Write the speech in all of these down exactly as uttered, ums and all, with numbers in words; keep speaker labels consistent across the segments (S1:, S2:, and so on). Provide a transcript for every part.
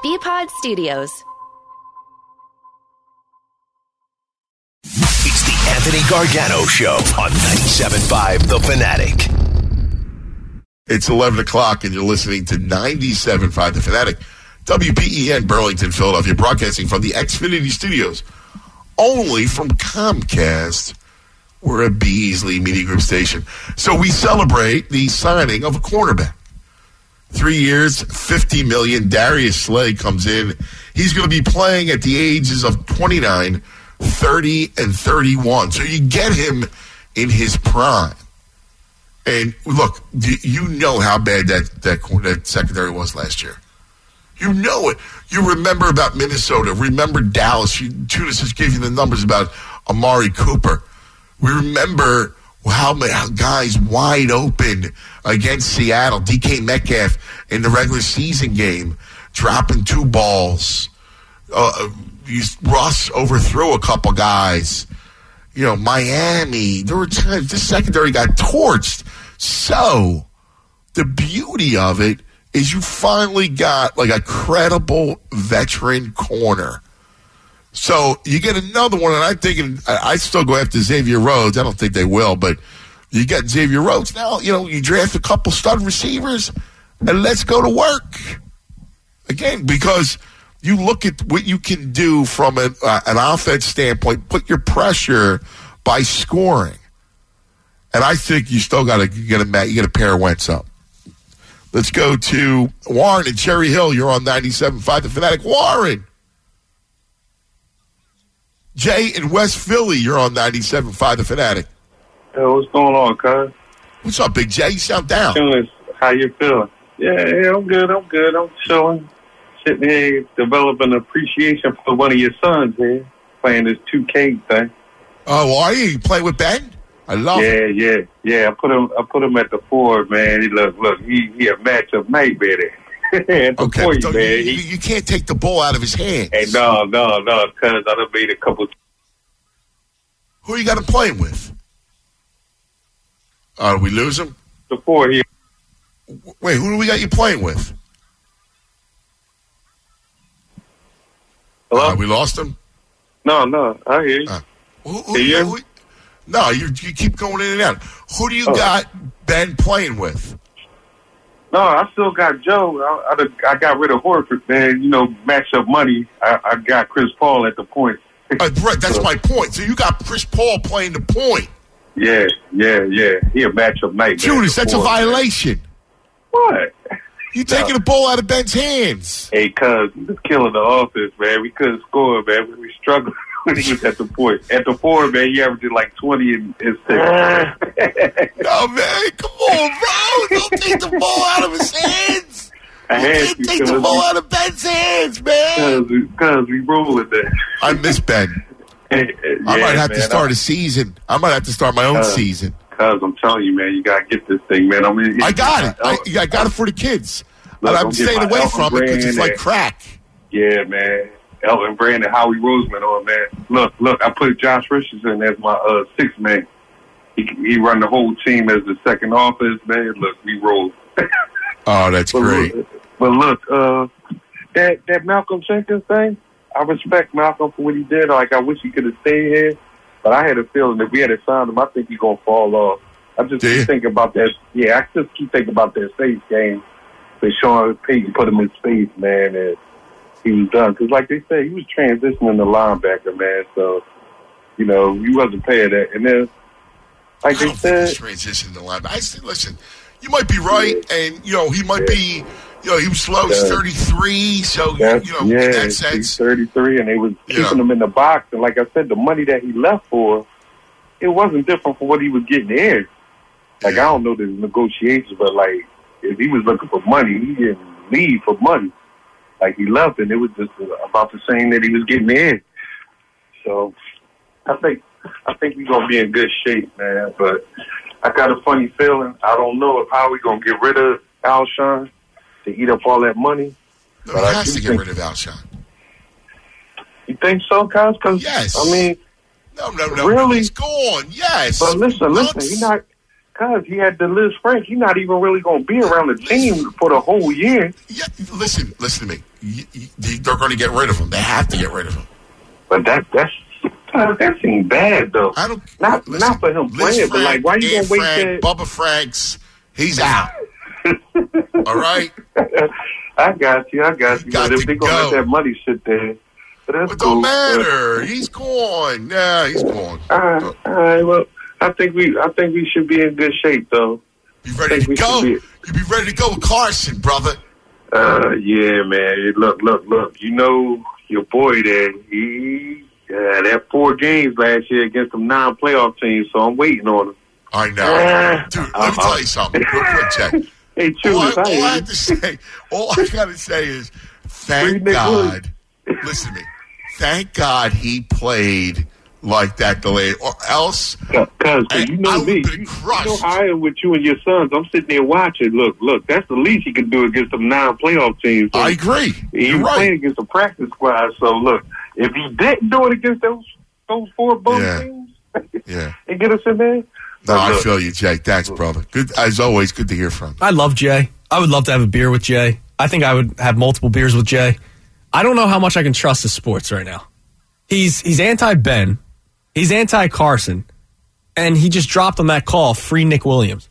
S1: B-Pod Studios.
S2: It's the Anthony Gargano Show on ninety-seven point five The Fanatic.
S3: It's eleven o'clock and you're listening to ninety-seven point five The Fanatic. W P E N, Burlington, Philadelphia, broadcasting from the Xfinity Studios. Only from Comcast. We're a Beasley Media Group station. So we celebrate the signing of a cornerback. Three years, fifty million dollars. Darius Slay comes in. He's going to be playing at the ages of twenty-nine, thirty, and thirty-one. So you get him in his prime. And look, you know how bad that, that, that secondary was last year. You know it. You remember about Minnesota. Remember Dallas. You, Tunis just gave you the numbers about Amari Cooper. We remember how many guys wide open against Seattle. D K Metcalf in the regular season game, dropping two balls. Uh, Russ overthrew a couple guys. You know, Miami. There were times this secondary got torched. So the beauty of it is you finally got like a credible veteran corner. So you get another one, and I'm thinking I still go after Xavier Rhodes. I don't think they will, but you get Xavier Rhodes. Now, you know, you draft a couple stud receivers, and let's go to work. Again, because you look at what you can do from an, uh, an offense standpoint, put your pressure by scoring. And I think you still got to get a you get a pair of Wentz up. Let's go to Warren and Cherry Hill. You're on ninety-seven point five The Fanatic. Warren. Jay in West Philly. You're on ninety-seven point five The Fanatic.
S4: Hey, what's going on, cuz?
S3: What's up, Big Jay? You sound down.
S4: Chilling. How you feeling? Yeah, yeah, I'm good. I'm good. I'm chilling. Sitting here developing appreciation for one of your sons here, playing this two K thing.
S3: Oh, are you? You play with Ben? I love
S4: yeah,
S3: it.
S4: Yeah, yeah, yeah. I put him. I put him at the four, man. He look, look. He he a matchup nightmare there. at the
S3: okay,
S4: point,
S3: so
S4: man.
S3: You,
S4: He,
S3: you can't take the ball out of his hands.
S4: Hey, no, no, no, cuz I done made a couple.
S3: Who you got him playing with? Uh, we lose him?
S4: The four here.
S3: Wait, who do we got you playing with?
S4: Hello?
S3: Uh, we lost him?
S4: No, no, I hear you.
S3: Uh, who, who,
S4: Can you hear
S3: who,
S4: me?
S3: no, you, you keep going in and out. Who do you
S4: Oh.
S3: got Ben playing with?
S4: No, I still got Joe. I, I, I got rid of Horford, man. You know, matchup money. I, I got Chris Paul at the point.
S3: Uh, right, that's
S4: so,
S3: my point. So you got Chris Paul playing the point.
S4: Yeah, yeah, yeah. He a matchup night.
S3: Judas, that's
S4: before,
S3: a violation.
S4: Man. What?
S3: You taking
S4: no.
S3: the ball out of Ben's hands.
S4: Hey, cuz, he was killing the offense, man. We couldn't score, man. We were struggling when he was at the point. At the four, man, he averaged like twenty and, and six.
S3: No, man, come on, bro. Don't take the ball out of his hands.
S4: I
S3: You
S4: had
S3: can't
S4: to,
S3: take the
S4: cuz.
S3: ball out of Ben's hands, man.
S4: Cuz, cuz we rolling there.
S3: I miss Ben.
S4: Yeah,
S3: I might have
S4: man,
S3: to start
S4: I,
S3: a season. I might have to start my own
S4: uh,
S3: season.
S4: Cuz, I'm telling you, man, you got to get this thing, man. I mean,
S3: I got it. I, I got it for the kids.
S4: Look,
S3: and I'm
S4: don't get
S3: staying
S4: my
S3: away
S4: Elton
S3: from it because it's
S4: Brand
S3: like
S4: and-
S3: crack.
S4: Yeah, man. Elton Brand and Howie Roseman on, man. Look, look, I put Josh Richardson as my uh, sixth man. He he run the whole team as the second offense, man. Look, we roll.
S3: Oh, that's
S4: but
S3: great.
S4: Look, but look, uh, that that Malcolm Jenkins thing, I respect Malcolm for what he did. Like, I wish he could have stayed here. But I had a feeling that we had signed him, I think he's going to fall off. I just
S3: Do you?
S4: keep thinking about that. Yeah, I just keep thinking about that safe game. That Sean Payton put him in space, man, and he was done. Because like they said, he was transitioning the linebacker, man. So, you know, he wasn't paying that. And then, like
S3: I
S4: they
S3: don't think
S4: said,
S3: he's transitioning the line. I say, listen, you might be right, and, you know, he might
S4: Yeah.
S3: be, you know, he was slow. He's
S4: Yeah.
S3: thirty-three, so,
S4: that's,
S3: you know,
S4: yeah,
S3: in that
S4: he's
S3: sense.
S4: thirty-three, and they was
S3: Yeah.
S4: keeping him in the box. And like I said, the money that he left for, it wasn't different from what he was getting in. Like,
S3: Yeah.
S4: I don't know the negotiations, but, like, if he was looking for money, he didn't leave for money. Like, he left, and it was just about the same that he was getting in. So, I think I think we're going to be in good shape, man. But I got a funny feeling. I don't know how we're going to get rid of Alshon to eat up all that money.
S3: No,
S4: But
S3: he
S4: I
S3: has
S4: do
S3: to get
S4: think-
S3: rid of Alshon.
S4: You think so, Cos? Because,
S3: Yes.
S4: I mean,
S3: No, no, no.
S4: Really?
S3: He's gone. Yes.
S4: but listen, listen.
S3: Months.
S4: He's not, Because he had to Liz Frank. He's not even really going to be around the team for the whole year.
S3: Yeah, listen, listen to me. You, you, they're going to get rid of him. They have to get rid of him.
S4: But that that's that seems bad though.
S3: I don't
S4: not
S3: listen,
S4: not for him
S3: Liz
S4: playing,
S3: Frank,
S4: but like why you
S3: Anne
S4: going to wait
S3: Frank,
S4: that?
S3: Bubba Franks, he's out. All right.
S4: I got you. I got you.
S3: Got
S4: but if
S3: to
S4: they're going to
S3: go.
S4: let that money sit there, but that's
S3: It
S4: cool.
S3: don't matter. He's gone. Yeah, he's gone.
S4: All right, all right. Well, I think we I think we should be in good shape though.
S3: You ready to go? You be ready to go with Carson, brother.
S4: Uh, yeah, man. Look, look, look. You know your boy there. He uh, that four games last year against some non-playoff teams. So I'm waiting on him.
S3: I know,
S4: Uh,
S3: dude. Let me
S4: uh-huh.
S3: tell you something. Real quick, check.
S4: Hey,
S3: All, I,
S4: Chulis,
S3: all
S4: I
S3: I
S4: ain't-
S3: have to say, all I got to say is, thank
S4: Free Nick
S3: God. Listen to me. Thank God he played like that delayed, or else
S4: Cause, cause
S3: I-
S4: you know
S3: I
S4: me,
S3: would've been
S4: you,
S3: crushed.
S4: you know how I am with you and your sons. I'm sitting there watching. Look, look, that's the least he can do against some non-playoff teams. So
S3: I agree.
S4: he
S3: You're
S4: was
S3: right.
S4: playing against a practice squad. So look, if he didn't do it against those those four bum
S3: Yeah.
S4: teams,
S3: Yeah.
S4: and get us in there.
S3: No,
S4: but
S3: I
S4: look,
S3: feel you, Jake. Thanks, brother. Good as always. Good to hear from you.
S1: I love Jay. I would love to have a beer with Jay. I think I would have multiple beers with Jay. I don't know how much I can trust his sports right now. He's he's anti-Ben. He's anti-Carson. And he just dropped on that call, free Nick Williams.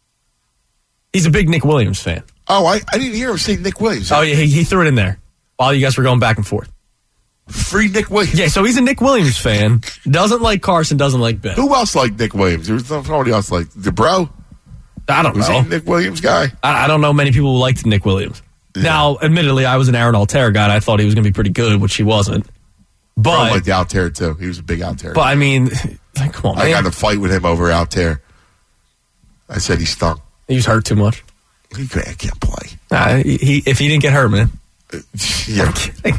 S1: He's a big Nick Williams fan.
S3: Oh, I, I didn't hear him say Nick Williams.
S1: Oh, yeah, he, he threw it in there while you guys were going back and forth.
S3: Free Nick Williams.
S1: Yeah, so he's a Nick Williams fan. Doesn't like Carson, doesn't like Ben.
S3: Who else liked Nick Williams? There was somebody else like the bro.
S1: I don't
S3: Was
S1: know.
S3: he a Nick Williams guy?
S1: I, I don't know many people who liked Nick Williams.
S3: Yeah.
S1: Now, admittedly, I was an Aaron Altera guy, and I thought he was going to be pretty good, which he wasn't.
S3: I
S1: But,
S3: liked Altair too. He was a big Altair.
S1: but I mean, like, come on,
S3: I got
S1: man.
S3: in a fight with him over Altair. I said he stunk.
S1: He was hurt too much.
S3: He can't, can't play.
S1: Nah, he, he, if he didn't get hurt, man.
S3: Yeah.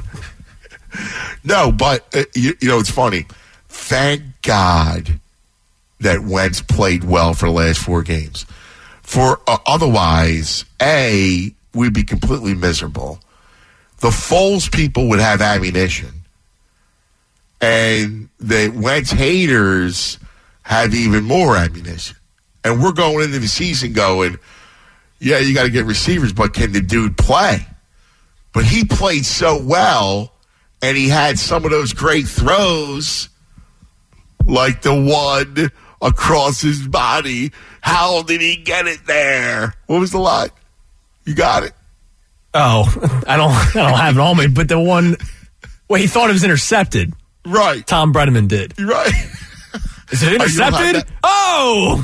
S3: No, but uh, you, you know it's funny. Thank God that Wentz played well for the last four games. For uh, otherwise, A, we'd be completely miserable. The Foles people would have ammunition, and the Wentz haters have even more ammunition. And we're going into the season going, yeah, you got to get receivers, but can the dude play? But he played so well, and he had some of those great throws, like the one across his body. How did he get it there? What was the line? You got it?
S1: Oh, I don't, I don't have it on me, but the one, well, he thought it was intercepted.
S3: Right.
S1: Tom Brenneman did.
S3: You're right.
S1: Is it
S3: Oh, you don't have
S1: intercepted?
S3: that?
S1: Oh!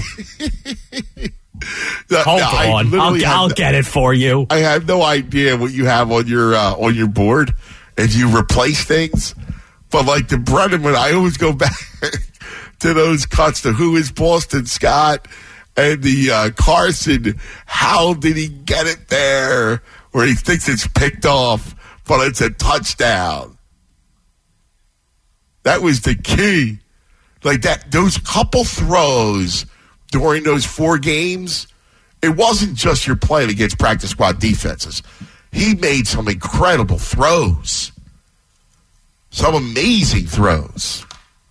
S3: No,
S1: Hold
S3: no, I
S1: on.
S3: literally
S1: I'll,
S3: have
S1: I'll
S3: no-
S1: get it for you.
S3: I have no idea what you have on your uh, on your board if you replace things. But like the Brenneman, I always go back to those cuts to who is Boston Scott and the uh, Carson. How did he get it there? Where he thinks it's picked off, but it's a touchdown. That was the key. Like that, those couple throws during those four games, it wasn't just you're playing against practice squad defenses. He made some incredible throws. Some amazing throws.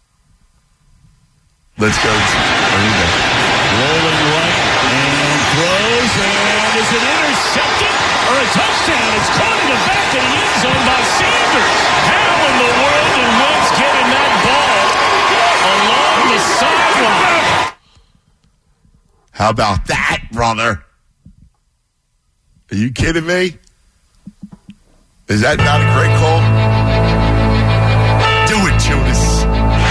S3: Let's go. There we go.
S5: Rolling right and throws, and is it intercepted or a touchdown? It's caught in the back of the end zone by Sanders. How in the world did Wentz get in that ball along the sideline?
S3: How about that, brother? Are you kidding me? Is that not a great call? Do it, Judas.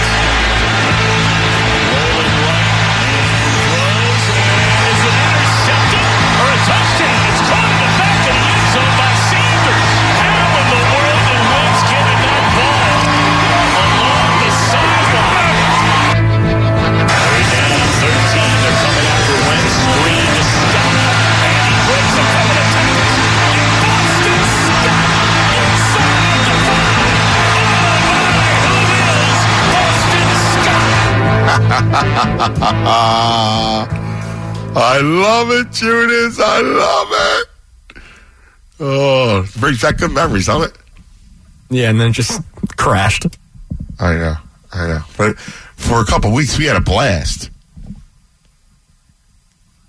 S5: Rolling right and throws, and is it intercepted or a touchdown? It's caught in the back of the end zone by Sanders. How in the world did Wentz get in that ball along the sideline? Third down, thirteen. They're coming after Wentz. Screen to Scott, and he breaks a couple of tackles. Boston Scott inside the five. Oh my, who is Boston Scott?
S3: I love it, Judas. I love it. Oh, brings back good memories, doesn't it?
S1: Yeah, and then just crashed.
S3: I know. I know. But for a couple of weeks, we had a blast.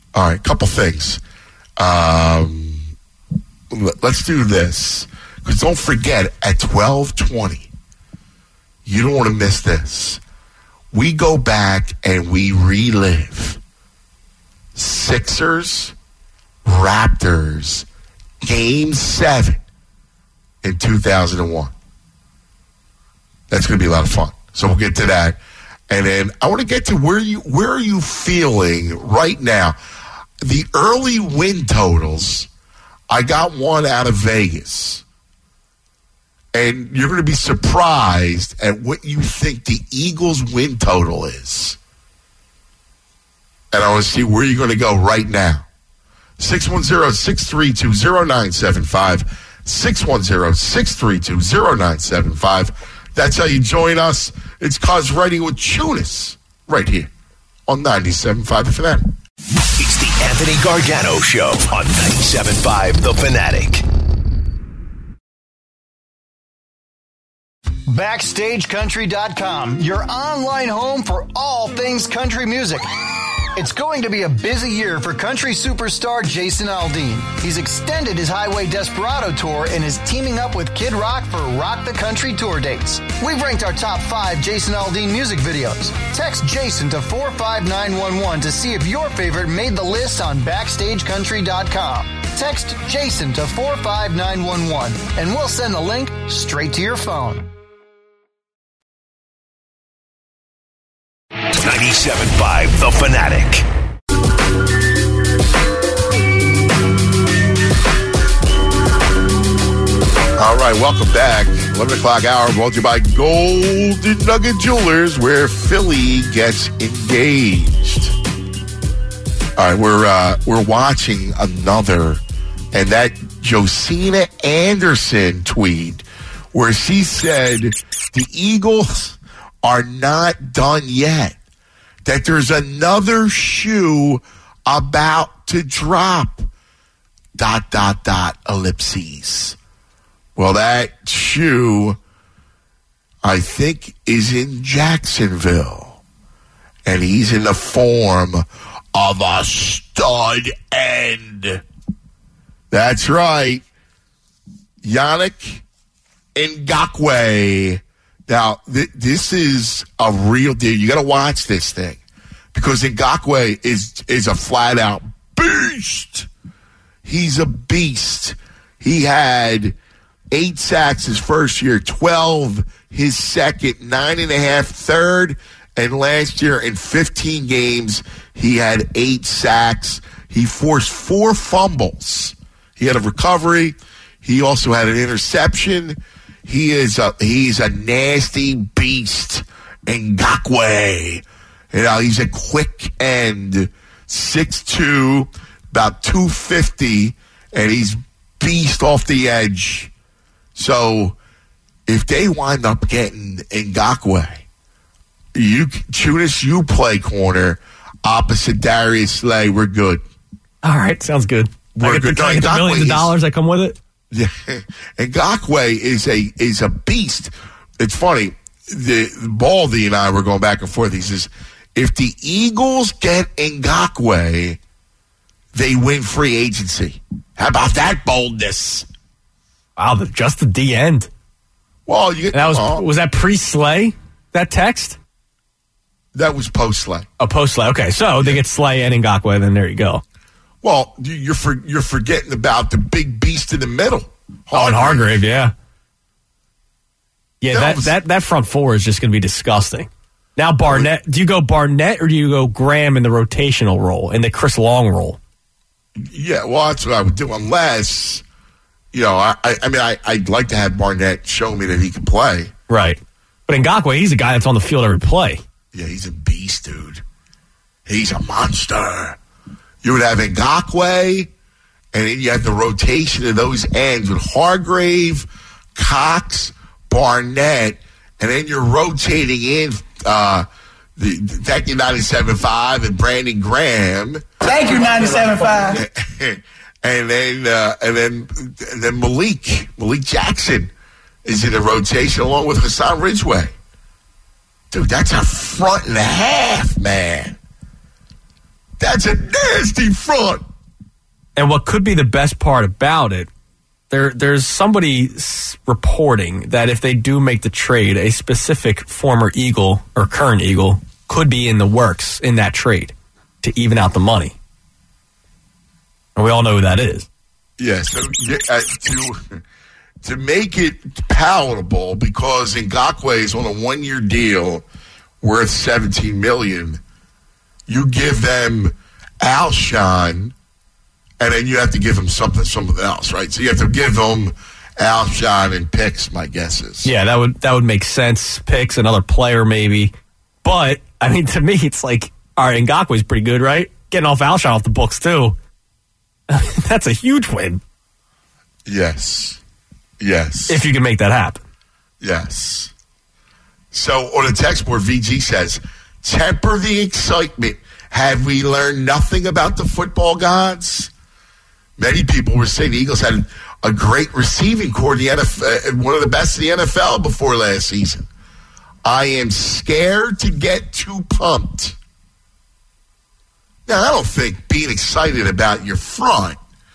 S3: All right, couple things. Um, let's do this. Because don't forget, at twelve twenty, you don't want to miss this. We go back and we relive Sixers, Raptors, Game seven in two thousand one. That's going to be a lot of fun. So we'll get to that. And then I want to get to where you where are you feeling right now? The early win totals, I got one out of Vegas. And you're going to be surprised at what you think the Eagles win total is. And I want to see where you're going to go right now. six one zero, six three two, zero nine seven five. six one zero, six three two, zero nine seven five. That's how you join us. It's Cause Writing with Tunis right here on ninety-seven point five The Fanatic.
S2: It's the Anthony Gargano Show on ninety-seven point five The Fanatic.
S6: Backstage Country dot com, your online home for all things country music. It's going to be a busy year for country superstar Jason Aldean. He's extended his Highway Desperado tour and is teaming up with Kid Rock for Rock the Country tour dates. We've ranked our top five Jason Aldean music videos. Text Jason to four five nine one one to see if your favorite made the list on Backstage Country dot com. Text Jason to four five nine one one and we'll send the link straight to your phone.
S2: ninety-seven point five The Fanatic.
S3: All right, welcome back. eleven o'clock hour brought to you by Golden Nugget Jewelers, where Philly gets engaged. All right, we're uh, we're watching another, and that Josina Anderson tweet where she said the Eagles are not done yet, that there's another shoe about to drop, dot, dot, dot, ellipses. Well, that shoe, I think, is in Jacksonville, and he's in the form of a stud end. That's right. Yannick Ngakoue. Now, th- this is a real deal. You got to watch this thing because Ngakoue is is a flat-out beast. He's a beast. He had eight sacks his first year, twelve his second, nine and a half third, and last year in fifteen games, he had eight sacks. He forced four fumbles. He had a recovery. He also had an interception. He is a he's a nasty beast, Ngakoue. You know, he's a quick end, six two, about two fifty, and he's beast off the edge. So if they wind up getting Ngakoue, you Tunis, you play corner opposite Darius Slay. We're good.
S1: All right, sounds good.
S3: We're
S1: I get
S3: good.
S1: the, I get the millions of dollars that come with it.
S3: Yeah, Ngakoue is a is a beast. It's funny. The Baldy and I were going back and forth. He says, if the Eagles get Ngakoue, they win free agency. How about that boldness?
S1: Wow, the, just the D end.
S3: Well, you,
S1: that was
S3: uh,
S1: was that pre-Slay, that text?
S3: That was post-Slay.
S1: Oh, post-Slay. Okay, so they get Slay and Ngakoue, then there you go.
S3: Well, you're for, you're forgetting about the big beast in the middle.
S1: Hargrave. Oh, and Hargrave, yeah. Yeah, that,
S3: that, was,
S1: that, that front four is just going to be disgusting. Now, Barnett, do you go Barnett or do you go Graham in the rotational role, in the Chris Long role?
S3: Yeah, well, that's what I would do, unless, you know, I, I mean, I, I'd like to have Barnett show me that he can play.
S1: Right. But Ngakoue, he's a guy that's on the field every play.
S3: Yeah, he's a beast, dude. He's a monster. You would have Ngakoue, and then you have the rotation of those ends with Hargrave, Cox, Barnett, and then you're rotating in uh, the, the thank you ninety-seven point five and Brandon Graham.
S7: Thank you ninety-seven point five.
S3: and then uh, and then and then Malik Malik Jackson is in the rotation along with Hassan Ridgeway. Dude, that's a front and a half, man. That's a nasty front.
S1: And what could be the best part about it, there, there's somebody s- reporting that if they do make the trade, a specific former Eagle or current Eagle could be in the works in that trade to even out the money. And we all know who that is.
S3: Yes, yeah, so, uh, to, to make it palatable, because Ngakoue is on a one-year deal worth seventeen million dollars, you give them Alshon, and then you have to give them something, something else, right? So you have to give them Alshon and picks, my guess is.
S1: Yeah, that would that would make sense. Picks, another player maybe. But, I mean, to me, it's like, all right, Ngakoue's pretty good, right? Getting off Alshon off the books, too. That's a huge win.
S3: Yes. Yes.
S1: If you can make that happen.
S3: Yes. So on the text board, V G says, temper the excitement. Have we learned nothing about the football gods? Many people were saying the Eagles had a great receiving core, the N F L, one of the best in the N F L before last season. I am scared to get too pumped. Now, I don't think being excited about your front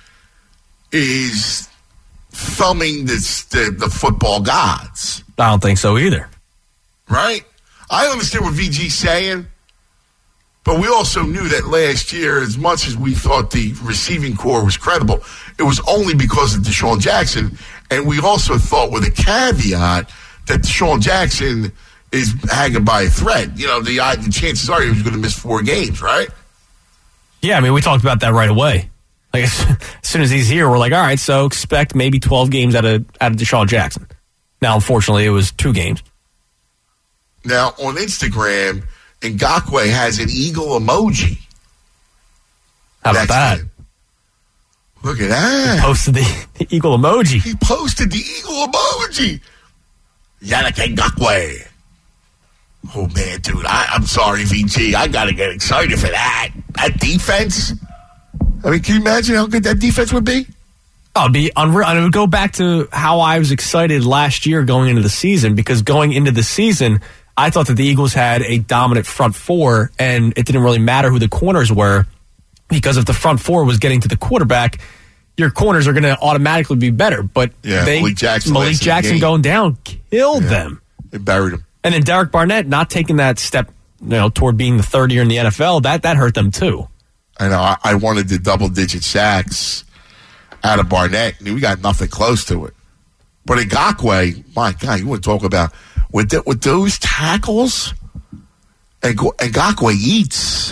S3: is thumbing this, the, the football gods.
S1: I don't think so either.
S3: Right? I understand what V G's saying, but we also knew that last year, as much as we thought the receiving core was credible, it was only because of Deshaun Jackson, and we also thought with a caveat that Deshaun Jackson is hanging by a thread. You know, the, the chances are he was going to miss four games, right?
S1: Yeah, I mean, we talked about that right away. Like, as, as soon as he's here, we're like, all right, so expect maybe twelve games out of, out of Deshaun Jackson. Now, unfortunately, it was two games.
S3: Now, on Instagram, Ngakoue has an eagle emoji.
S1: How about
S3: That's
S1: that?
S3: Him. Look at that.
S1: He posted the, the eagle emoji.
S3: He posted the eagle emoji. Yannick Ngakoue. Oh, man, dude, I, I'm sorry, V G. I got to get excited for that. That defense. I mean, can you imagine how good that defense would be?
S1: Oh, it'd be unreal. And it would go back to how I was excited last year going into the season, because going into the season, I thought that the Eagles had a dominant front four, and it didn't really matter who the corners were, because if the front four was getting to the quarterback, your corners are going to automatically be better. But
S3: yeah,
S1: they,
S3: Malik Jackson,
S1: Malik Jackson going down killed yeah. them.
S3: They buried him.
S1: And then Derek Barnett not taking that step, you know, toward being the third year in the N F L, that, that hurt them too.
S3: I know. I, I wanted the double-digit sacks out of Barnett. I mean, we got nothing close to it. But Ngakoue, my God, you want to talk about with the, with those tackles, and Ngakoue eats.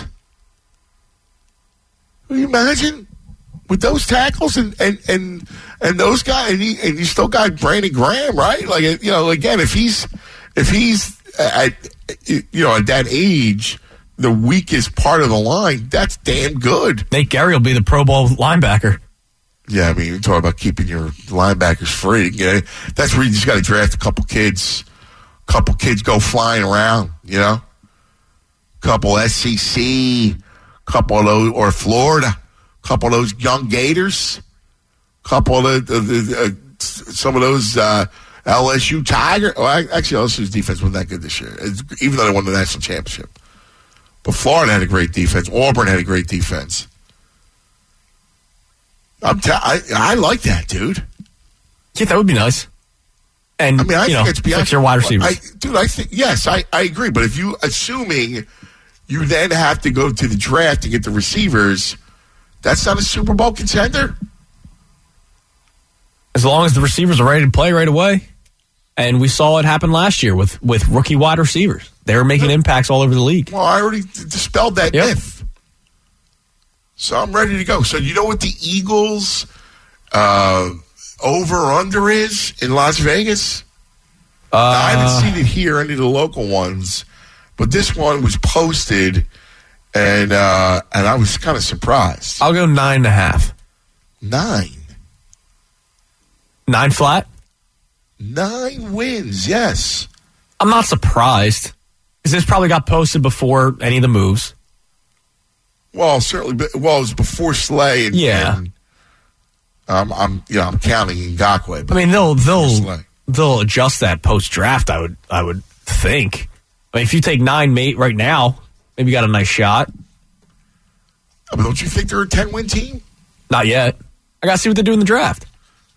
S3: Can you imagine with those tackles and and and, and those guys, and, he, and you still got Brandon Graham, right? Like, you know, again, if he's if he's at you know at that age, the weakest part of the line, that's damn good.
S1: Nate Gary will be the Pro Bowl linebacker.
S3: Yeah, I mean, you're talking about keeping your linebackers free. You know, that's where you just got to draft a couple kids. A couple kids go flying around, you know? Couple S E C, couple of those, or Florida, couple of those young Gators, couple of the, the, the uh, some of those uh, L S U Tigers. Well, actually, L S U's defense wasn't that good this year, even though they won the national championship. But Florida had a great defense. Auburn had a great defense. I'm t- I, I like that, dude.
S1: Yeah, that would be nice. And,
S3: I mean, I
S1: you
S3: think
S1: know,
S3: it's beyond
S1: fix your wide receivers.
S3: I, dude, I think, yes, I, I agree. But if you, assuming you then have to go to the draft to get the receivers, that's not a Super Bowl contender?
S1: As long as the receivers are ready to play right away. And we saw it happen last year with, with rookie wide receivers. They were making yeah. impacts all over the league.
S3: Well, I already dispelled that
S1: yep.
S3: myth. So I'm ready to go. So you know what the Eagles uh, over-under is in Las Vegas? Uh, now, I haven't seen it here, any of the local ones, but this one was posted, and uh, and I was kind of surprised.
S1: I'll go nine and a half.
S3: Nine?
S1: Nine flat?
S3: Nine wins, yes.
S1: I'm not surprised, because this probably got posted before any of the moves.
S3: Well, certainly. Well, it was before Slay, and
S1: yeah.
S3: And, um, I'm, you know, I'm counting Ngakoue.
S1: I mean, they'll they'll they'll adjust that post draft. I would I would think. I mean, if you take nine mate right now, maybe you got a nice shot.
S3: I mean, don't you think they're a ten-win team?
S1: Not yet. I got to see what they do in the draft.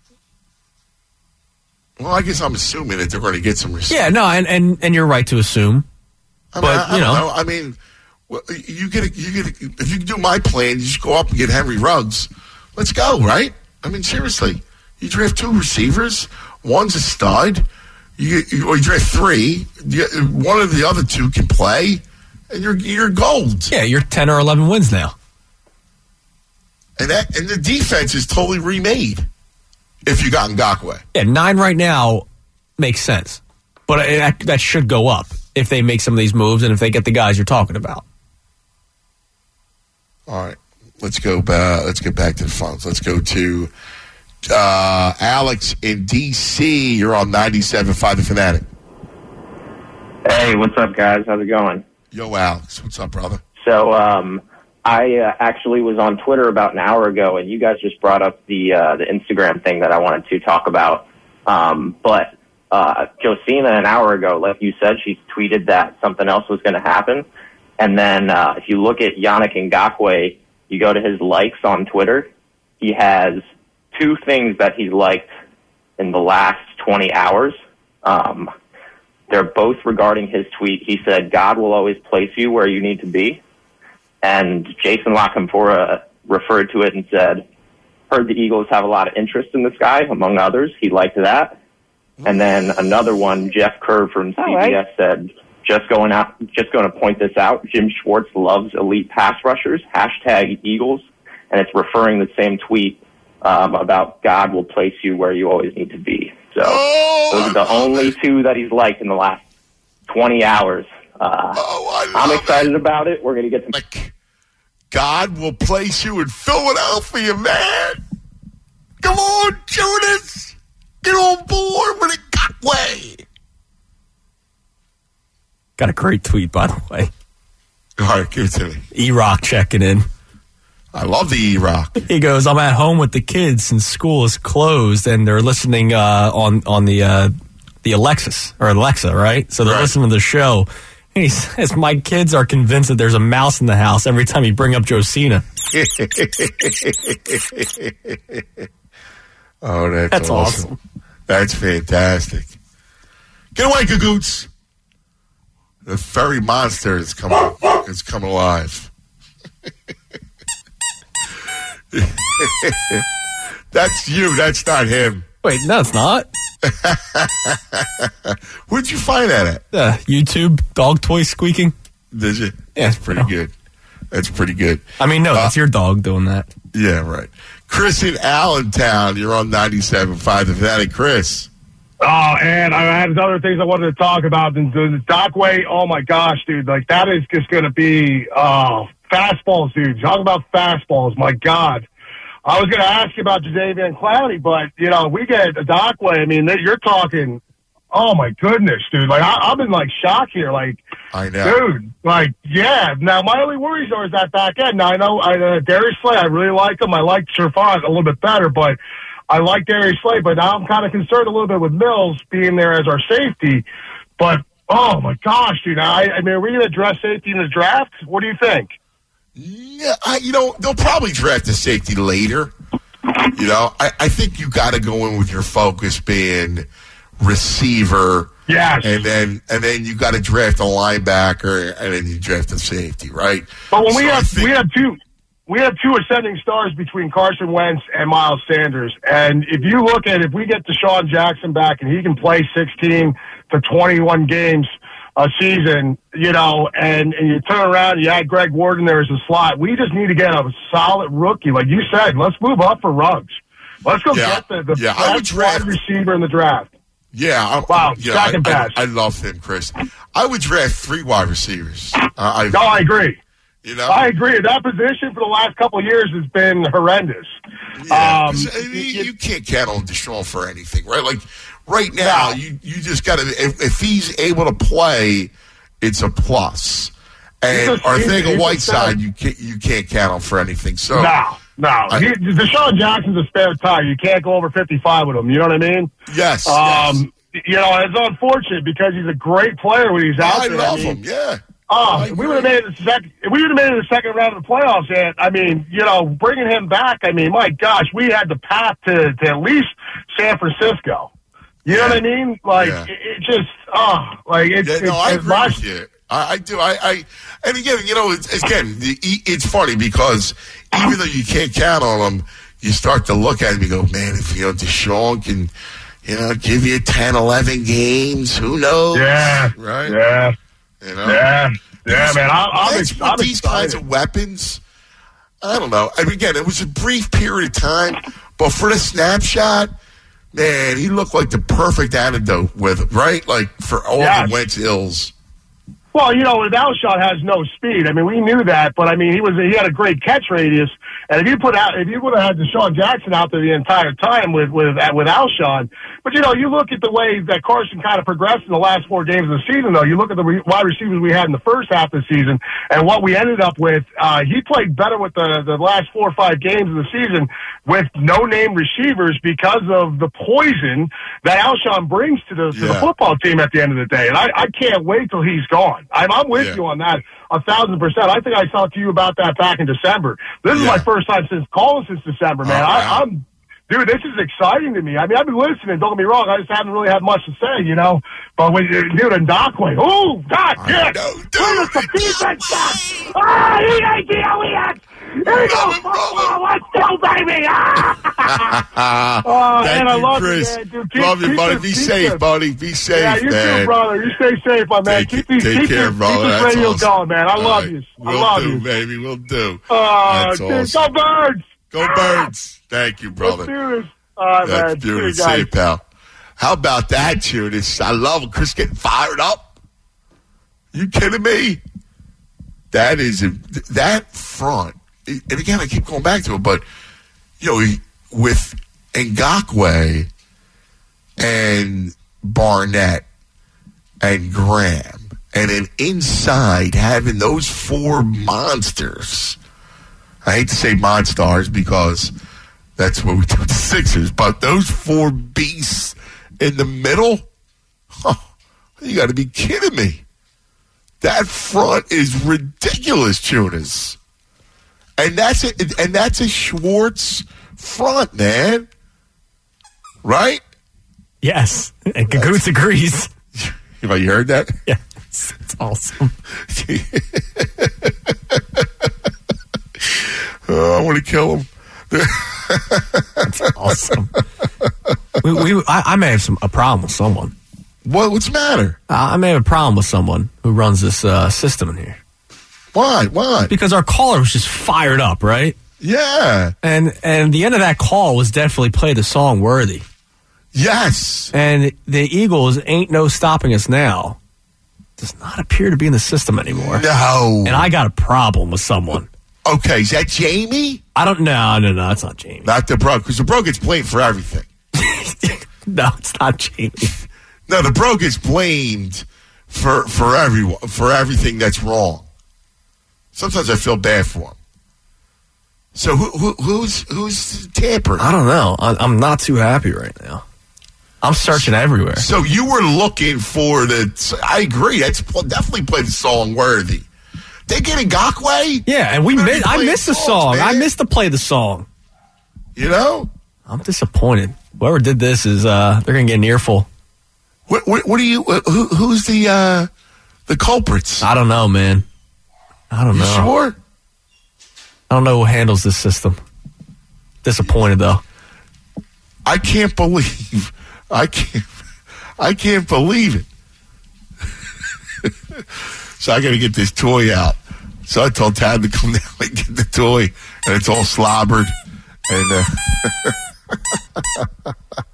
S3: Well, I guess I'm assuming that they're going to get some receivers.
S1: Yeah, no, and, and, and you're right to assume.
S3: I mean,
S1: but,
S3: I, I
S1: you know.
S3: know. I mean, well, you get a, you get a, if you do my plan, you just go up and get Henry Ruggs. Let's go, right? I mean, seriously. You draft two receivers. One's a stud. You, get, you, or you draft three. You, one of the other two can play, and you're you're gold.
S1: Yeah, you're ten or eleven wins now.
S3: And that and the defense is totally remade if you got Ngakoue.
S1: Yeah, nine right now makes sense. But it, that, that should go up if they make some of these moves and if they get the guys you're talking about.
S3: All right. Let's go back. Let's get back to the phones. Let's go to uh, Alex in D C. You're on ninety-seven point five The Fanatic.
S8: Hey, what's up, guys? How's it going?
S3: Yo, Alex. What's up, brother?
S8: So, um, I uh, actually was on Twitter about an hour ago, and you guys just brought up the uh, the Instagram thing that I wanted to talk about. Um, but uh, Josina, an hour ago, like you said, she tweeted that something else was going to happen. And then uh, if you look at Yannick Ngakoue, you go to his likes on Twitter, he has two things that he's liked in the last twenty hours. Um, they're both regarding his tweet. He said, God will always place you where you need to be. And Jason La Canfora referred to it and said, heard the Eagles have a lot of interest in this guy, among others. He liked that. And then another one, Jeff Kerr from C B S right. said, just going out, just going to point this out, Jim Schwartz loves elite pass rushers, hashtag Eagles. And it's referring the same tweet um, about God will place you where you always need to be. So
S3: oh,
S8: those are the only it. two that he's liked in the last twenty hours. Uh,
S3: oh,
S8: I'm excited
S3: it.
S8: about it. We're going to get some.
S3: Like, God will place you in Philadelphia, man. Come on, Jonas. Get on board with it. Ngakoue.
S1: Got a great tweet, by the way.
S3: All right, give it to me.
S1: E-Rock checking in.
S3: I love the E-Rock.
S1: He goes, I'm at home with the kids since school is closed, and they're listening uh, on, on the uh, the Alexis, or Alexa, right? So they're
S3: right.
S1: listening to the show. And he says, my kids are convinced that there's a mouse in the house every time you bring up Josina.
S3: Oh, that's,
S1: that's
S3: awesome.
S1: awesome.
S3: That's fantastic. Get away, Gagoots. The furry monster is coming, is coming alive. That's you. That's not him.
S1: Wait, no, it's not.
S3: Where'd you find that at?
S1: Uh, YouTube, dog toy squeaking.
S3: Did you?
S1: Yeah,
S3: that's pretty no. good. That's pretty good.
S1: I mean, no,
S3: uh,
S1: that's your dog doing that.
S3: Yeah, right. Chris in Allentown, you're on ninety-seven point five The Fanatic. Chris.
S9: Oh, and I had other things I wanted to talk about. The, the Ngakoue, oh my gosh, dude, like that is just going to be uh, fastballs, dude. Talk about fastballs, my God. I was going to ask you about Jadeveon Clowney, but, you know, we get Ngakoue. I mean, you're talking, oh, my goodness, dude. Like, I, I'm in, like, shock here. Like,
S3: I know.
S9: Dude, like, yeah. Now, my only worries are is that back end. Now, I know I, uh, Darius Slay, I really like him. I like Sherfan a little bit better, but I like Darius Slay. But now I'm kind of concerned a little bit with Mills being there as our safety. But, oh, my gosh, dude. I, I mean, are we going to address safety in the draft? What do you think?
S3: Yeah, I, you know, they'll probably draft a safety later. You know, I, I think you got to go in with your focus being receiver.
S9: Yes.
S3: And then and then you got to draft a linebacker, and then you draft a safety, right?
S9: But when
S3: so
S9: we have
S3: think,
S9: we have two we have two ascending stars between Carson Wentz and Miles Sanders, and if you look at if we get Deshaun Jackson back and he can play sixteen to twenty-one games a season, you know, and, and you turn around and you add Greg Ward in there as a slot. We just need to get a solid rookie. Like you said, let's move up for Ruggs. Let's go
S3: yeah,
S9: get the, the
S3: yeah,
S9: best wide receiver in the draft.
S3: Yeah. I,
S9: wow,
S3: yeah,
S9: second
S3: I,
S9: pass.
S3: I, I love him, Chris. I would draft three wide receivers. Uh, I,
S9: no, I agree.
S3: You know,
S9: I agree. That position for the last couple of years has been horrendous.
S3: Yeah,
S9: um,
S3: I mean, you, you can't count on Deshaun for anything, right? Like right now, no. you, you just got to, if, if he's able to play, it's a plus. And Arthega Whiteside, you can't you can't count on for anything. So
S9: no, no. I, he, Deshaun Jackson's a spare tire. You can't go over fifty-five with him. You know what I mean?
S3: Yes.
S9: Um,
S3: yes.
S9: You know, it's unfortunate because he's a great player when he's out
S3: I
S9: there.
S3: love
S9: I mean,
S3: him. Yeah.
S9: Oh, if we would have made it the second. If we would have made it the second round of the playoffs, and I mean, you know, bringing him back. I mean, my gosh, we had the path to, to at least San Francisco. You yeah. know what I mean? Like yeah. it, it just, oh, like it's.
S3: Yeah, no,
S9: it's,
S3: I
S9: it's
S3: agree
S9: lost.
S3: with you. I, I do. I, I and again, you know, it's, again, it's funny because even though you can't count on him, you start to look at him and go, man, if you know Deshaun can, you know, give you ten, eleven games, who knows?
S9: Yeah,
S3: right.
S9: Yeah,
S3: you know,
S9: yeah, yeah, man. I'm, I'm,
S3: ex- I'm these excited. Kinds of weapons. I don't know. I mean, again, it was a brief period of time, but for the snapshot, man, he looked like the perfect antidote with right, like for all yes. the Wentz ills.
S9: Well, you know, Alshon has no speed. I mean, we knew that, but I mean, he was he had a great catch radius. And if you put out, if you would have had Deshaun Jackson out there the entire time with with with Alshon, but you know, you look at the way that Carson kind of progressed in the last four games of the season. Though you look at the re- wide receivers we had in the first half of the season, and what we ended up with, uh, he played better with the the last four or five games of the season with no name receivers because of the poison that Alshon brings to the to
S3: yeah.
S9: the football team at the end of the day. And I, I can't wait till he's gone. I'm, I'm with yeah. you on that a thousand percent. I think I talked to you about that back in December. This is yeah. my first time since calling since December, man. Oh, wow. I, I'm, dude, this is exciting to me. I mean, I've been listening. Don't get me wrong. I just haven't really had much to say, you know. But when dude, Ndakwe, oh God, yeah, where's the defense back? Ah, he ain't the O E X. Here we go, football. Let's go, baby. Ah. oh,
S3: Thank
S9: and I
S3: you,
S9: love
S3: Chris.
S9: you, man. Dude, keep,
S3: love you,
S9: keep
S3: buddy.
S9: this,
S3: Be safe,
S9: this.
S3: buddy. Be safe,
S9: yeah, you
S3: man.
S9: too, brother. You stay safe, my man.
S3: Take,
S9: keep these,
S3: take
S9: keep
S3: care,
S9: this,
S3: brother.
S9: keep this
S3: That's
S9: radio
S3: awesome.
S9: going, man. I
S3: All
S9: love
S3: right.
S9: you. I
S3: We'll
S9: love
S3: do,
S9: you,
S3: baby. We'll do.
S9: Oh,
S3: That's
S9: dude,
S3: awesome.
S9: go Birds.
S3: Go Birds. Thank you, brother.
S9: Let's do this. All right,
S3: That's
S9: man.
S3: beautiful.
S9: See you guys.
S3: Safe, pal. How about that, Judas? I love Chris getting fired up. You kidding me? That is a, that front. And again, I keep going back to it, but you know, with Ngakoue and Barnett and Graham, and then inside having those four monsters. I hate to say monsters because that's what we do with the Sixers, but those four beasts in the middle, oh, you got to be kidding me. That front is ridiculous, Tunas. And that's a, and that's a Schwartz front, man. Right?
S1: Yes. And Kagoots agrees.
S3: You heard that?
S1: Yes. It's awesome.
S3: oh, I want to kill him.
S1: That's awesome. We, we, I, I may have some a problem with someone.
S3: What, what's the matter?
S1: Uh, I may have a problem with someone who runs this uh, system in here.
S3: Why? Why?
S1: Because our caller was just fired up, right?
S3: Yeah.
S1: And and the end of that call was definitely play the song Worthy.
S3: Yes.
S1: And the Eagles ain't no stopping us now. Does not appear to be in the system anymore.
S3: No.
S1: And I got a problem with someone.
S3: Okay, is that Jamie?
S1: I don't know. No, no, it's not Jamie.
S3: Not the bro, because the bro gets blamed for everything.
S1: No, it's not Jamie.
S3: No, the bro gets blamed for for everyone for everything that's wrong. Sometimes I feel bad for him. So who, who who's who's tampering?
S1: I don't know. I, I'm not too happy right now. I'm searching everywhere.
S3: So you were looking for the. I agree. That's definitely play the song Worthy. They get Ngakoue?
S1: Yeah, and we miss, I missed the song. Man. I missed to play the song.
S3: You know?
S1: I'm disappointed. Whoever did this is, uh, they're going to get an earful.
S3: What, what, what do you, who, who's the, uh, the culprits?
S1: I don't know, man. I don't
S3: you
S1: know.
S3: Sure?
S1: I don't know who handles this system. Disappointed, though.
S3: I can't believe, I can't, I can't believe it. So I got to get this toy out. So I told Tad to come down and get the toy, and it's all slobbered. And uh,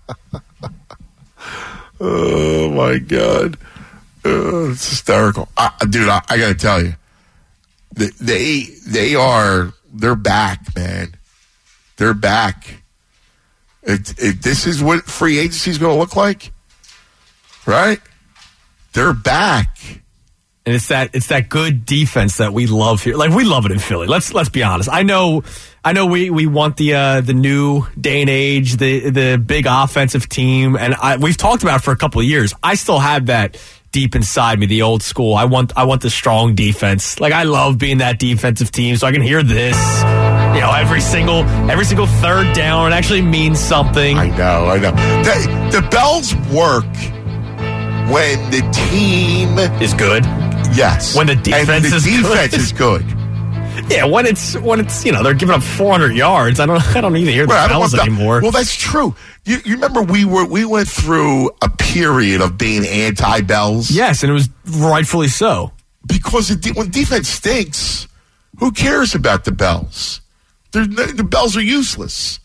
S3: oh my God, uh, it's hysterical, uh, dude. I, I got to tell you, they, they they are they're back, man. They're back. It, it, this is what free agency is going to look like, right? They're back.
S1: And it's that it's that good defense that we love here. Like, we love it in Philly. Let's let's be honest. I know I know we, we want the uh, the new day and age, the the big offensive team, and I, we've talked about it for a couple of years. I still have that deep inside me, the old school. I want I want the strong defense. Like, I love being that defensive team, so I can hear this. You know, every single every single third down it actually means something.
S3: I know, I know. The, the bells work when the team
S1: is good.
S3: Yes,
S1: when the defense
S3: and the
S1: is
S3: defense
S1: good.
S3: is good.
S1: Yeah, when it's when it's you know they're giving up four hundred yards, I don't I don't need to hear the
S3: well,
S1: bells anymore.
S3: Well, that's true. You, you remember we were we went through a period of being anti-bells.
S1: Yes, and it was rightfully so.
S3: Because the, when defense stinks, who cares about the bells? They're, the bells are useless.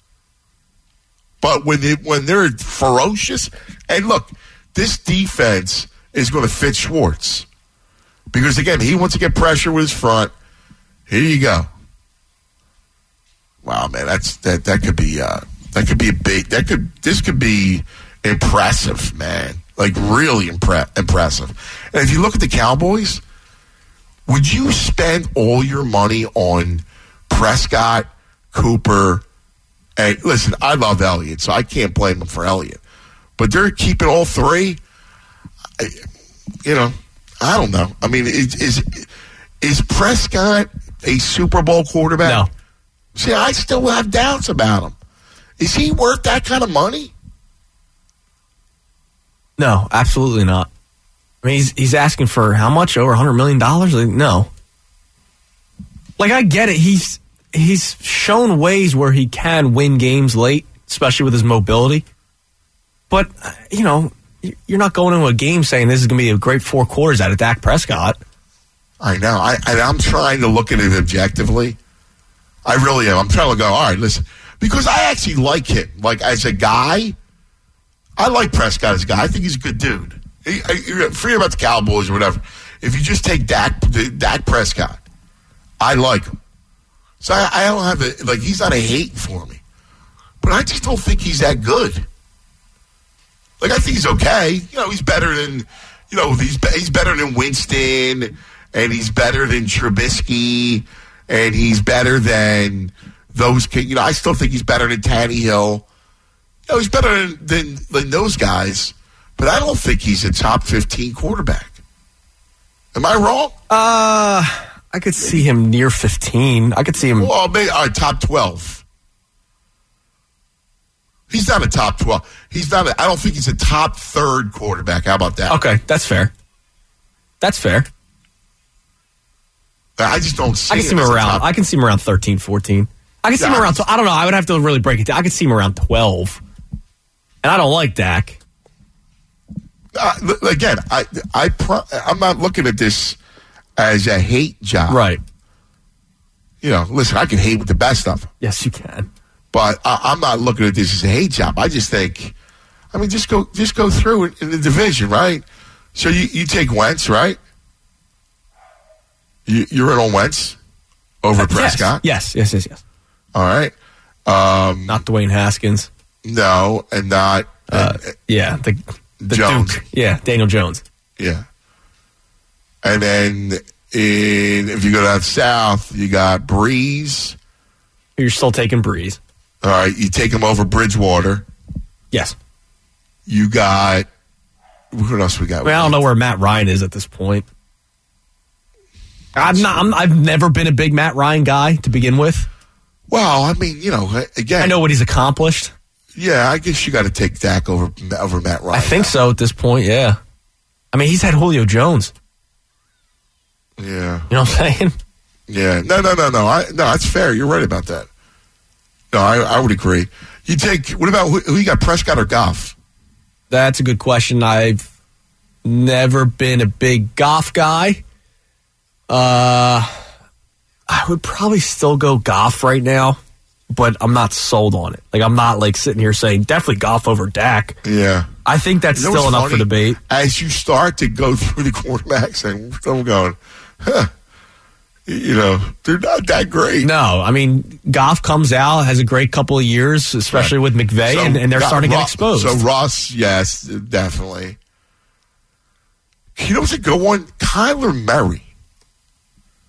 S3: But when they, when they're ferocious, and look, this defense is going to fit Schwartz because again he wants to get pressure with his front. Here you go. Wow, man, that's that. That could be. Uh, that could be a big. That could. This could be impressive, man. Like really impre- impressive. And if you look at the Cowboys, would you spend all your money on Prescott, Cooper, and listen? I love Elliott, so I can't blame them for Elliott. But they're keeping all three. I, you know, I don't know. I mean, is is, is Prescott a Super Bowl quarterback?
S1: No.
S3: See, I still have doubts about him. Is he worth that kind of money?
S1: No, absolutely not. I mean, he's he's asking for how much? Over one hundred million dollars? Like, no. Like, I get it. He's he's shown ways where he can win games late, especially with his mobility. But, you know, you're not going into a game saying this is going to be a great four quarters out of Dak Prescott.
S3: I know. I, and I'm trying to look at it objectively. I really am. I'm trying to go, all right, listen. Because I actually like him. Like, as a guy, I like Prescott as a guy. I think he's a good dude. He, I, forget about the Cowboys or whatever. If you just take Dak, Dak Prescott, I like him. So I, I don't have a, like, he's not a hate for me. But I just don't think he's that good. Like, I think he's okay. You know, he's better than, you know, he's, he's better than Winston, and he's better than Trubisky, and he's better than those, you know, I still think he's better than Tannehill. You know, he's better than, than, than those guys, but I don't think he's a top fifteen quarterback. Am I wrong?
S1: Uh, I could see him near fifteen. I could see him.
S3: Well, maybe, all right, top twelve. He's not a top twelve. He's not a, I don't think he's a top third quarterback. How about that?
S1: Okay, that's fair. That's fair.
S3: I just don't see
S1: I can
S3: him
S1: see him
S3: as a
S1: around.
S3: top-
S1: I can see him around thirteen, fourteen. I can see
S3: Yeah,
S1: him
S3: I
S1: around.
S3: can-
S1: I don't know. I would have to really break it down. I could see him around twelve. And I don't like Dak.
S3: Uh, l- again, I, I pro- I'm not looking at this as a hate job.
S1: Right.
S3: You know, listen, I can hate with the best of them.
S1: Yes, you can.
S3: But I, I'm not looking at this as a hate job. I just think, I mean, just go just go through it in the division, right? So you, you take Wentz, right? You, you're in on Wentz over
S1: Uh,
S3: Prescott.
S1: Yes, yes, yes, yes. yes.
S3: All right. Um,
S1: Not Dwayne Haskins.
S3: no, and not
S1: Uh,
S3: and-
S1: yeah, the, the
S3: Jones.
S1: Duke. Yeah, Daniel Jones.
S3: yeah. And then in if you go down south, you got Breeze.
S1: You're still taking Breeze.
S3: All right, you take him over Bridgewater.
S1: Yes.
S3: You got what else we got?
S1: I mean, I don't know where Matt Ryan is at this point. I'm not. I'm, I've never been a big Matt Ryan guy to begin with.
S3: Well, I mean, you know, again,
S1: I know what he's accomplished.
S3: Yeah, I guess you got to take Dak over over Matt Ryan.
S1: I think
S3: now.
S1: so at this point. Yeah. I mean, he's had Julio Jones.
S3: Yeah,
S1: You know what I'm saying?
S3: yeah. No, no, no, no. I, no, that's fair. You're right about that. No, I, I would agree. You take. What about who, who you got? Prescott or Goff?
S1: That's a good question. I've never been a big Goff guy. Uh, I would probably still go Goff right now, but I'm not sold on it. Like, I'm not like sitting here saying definitely Goff over Dak.
S3: Yeah.
S1: I think that's
S3: You know
S1: still
S3: what's
S1: enough
S3: funny?
S1: for debate.
S3: As you start to go through the quarterbacks, and I'm going, huh, you know, they're not that great.
S1: No, I mean, Goff comes out, has a great couple of years, especially with McVay,
S3: So,
S1: and, and they're
S3: Ro-
S1: starting to
S3: Ro-
S1: get exposed.
S3: So Ross, yes, definitely. You know what's a good one? Kyler Murray.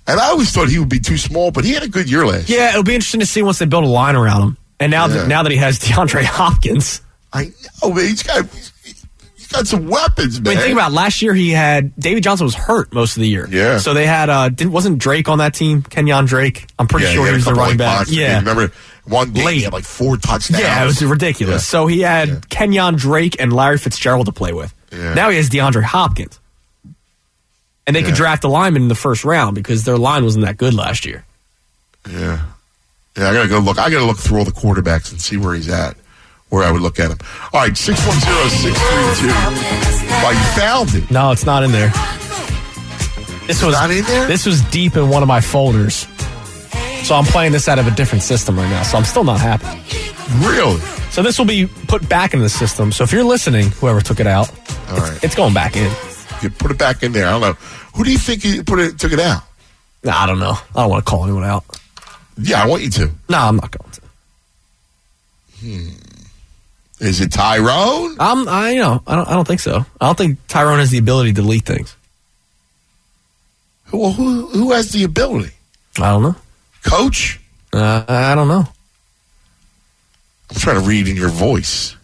S3: And I always thought he would be too small, but he had a good year last year.
S1: Yeah, it'll be interesting to see once they build a line around him. And now,
S3: Yeah.
S1: that, now that he has DeAndre Hopkins.
S3: I know, man. He's got, he's got some weapons,
S1: I
S3: man.
S1: mean, think about it. Last year he had David Johnson was hurt most of the year.
S3: Yeah.
S1: So they had uh didn't wasn't Drake on that team? Kenyon Drake. I'm pretty
S3: Yeah,
S1: sure
S3: he
S1: he,
S3: had a
S1: was the
S3: couple
S1: running
S3: late
S1: back.
S3: blocks.
S1: Yeah.
S3: Remember one game
S1: Late.
S3: he had like four touchdowns.
S1: Yeah, it was ridiculous.
S3: Yeah.
S1: So he had
S3: Yeah.
S1: Kenyon Drake and Larry Fitzgerald to play with.
S3: Yeah.
S1: Now he has DeAndre Hopkins. And they
S3: Yeah.
S1: could draft a lineman in the first round because their line wasn't that good last year.
S3: Yeah. Yeah, I gotta go look. I gotta look through all the quarterbacks and see where he's at, where I would look at him. All right, six one zero, six three two. Well, you found it.
S1: No, it's not in there. This was
S3: not in there?
S1: This was deep in one of my folders. So I'm playing this out of a different system right now. So I'm still not happy.
S3: Really?
S1: So this will be put back in the system. So if you're listening, whoever took it out,
S3: All right.
S1: it's going back in.
S3: You put it back in there. I don't know. Who do you think you put it, took it out?
S1: Nah, I don't know. I don't want to call anyone out.
S3: Yeah, I want you to.
S1: No, I'm not going to.
S3: Is it Tyrone?
S1: Um, I you know, I don't. I don't think so. I don't think Tyrone has the ability to delete things.
S3: Well, who who has the ability?
S1: I don't know.
S3: Coach?
S1: Uh, I don't know.
S3: I'm trying to read in your voice.